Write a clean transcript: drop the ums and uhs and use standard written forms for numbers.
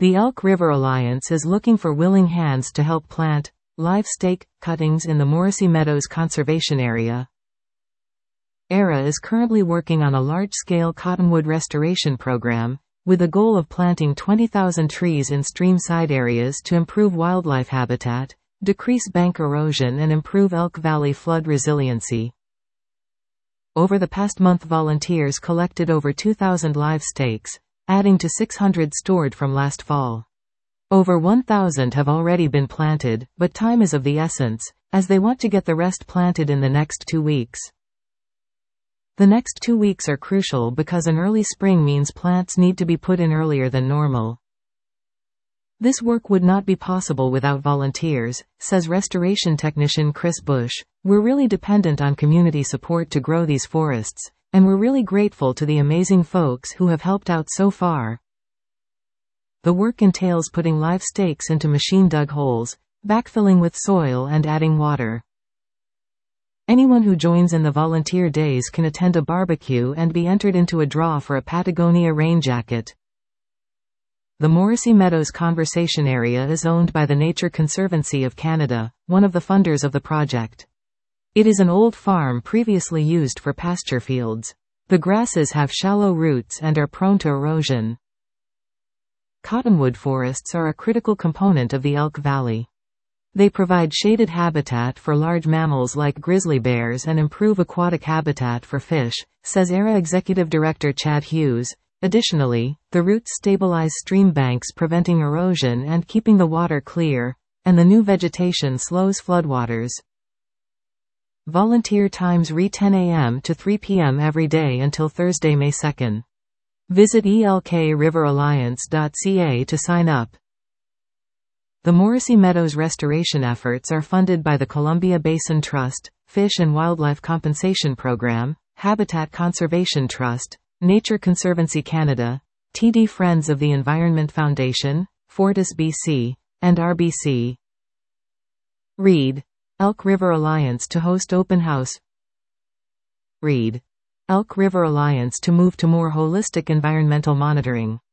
The Elk River Alliance is looking for willing hands to help plant live stake cuttings in the Morrissey Meadows Conservation Area. ERA is currently working on a large-scale cottonwood restoration program, with the goal of planting 20,000 trees in stream-side areas to improve wildlife habitat, decrease bank erosion and improve Elk Valley flood resiliency. Over the past month, volunteers collected over 2,000 live stakes, adding to 600 stored from last fall. Over 1,000 have already been planted, but time is of the essence, as they want to get the rest planted in the next 2 weeks. The next 2 weeks are crucial because an early spring means plants need to be put in earlier than normal. This work would not be possible without volunteers, says restoration technician Chris Bush. We're really dependent on community support to grow these forests, and we're really grateful to the amazing folks who have helped out so far. The work entails putting live stakes into machine-dug holes, backfilling with soil and adding water. Anyone who joins in the volunteer days can attend a barbecue and be entered into a draw for a Patagonia rain jacket. The Morrissey Meadows Conservation Area is owned by the Nature Conservancy of Canada, one of the funders of the project. It is an old farm previously used for pasture fields. The grasses have shallow roots and are prone to erosion. Cottonwood forests are a critical component of the Elk Valley. They provide shaded habitat for large mammals like grizzly bears and improve aquatic habitat for fish, says ERA Executive Director Chad Hughes. Additionally, the roots stabilize stream banks, preventing erosion and keeping the water clear, and the new vegetation slows floodwaters. Volunteer times re 10 a.m. to 3 p.m. every day until Thursday, May 2nd. Visit elkriveralliance.ca to sign up. The Morrissey Meadows restoration efforts are funded by the Columbia Basin Trust, Fish and Wildlife Compensation Program, Habitat Conservation Trust, Nature Conservancy Canada, TD Friends of the Environment Foundation, Fortis BC, and RBC. Read. Elk River Alliance to host open house. Read. Elk River Alliance to move to more holistic environmental monitoring.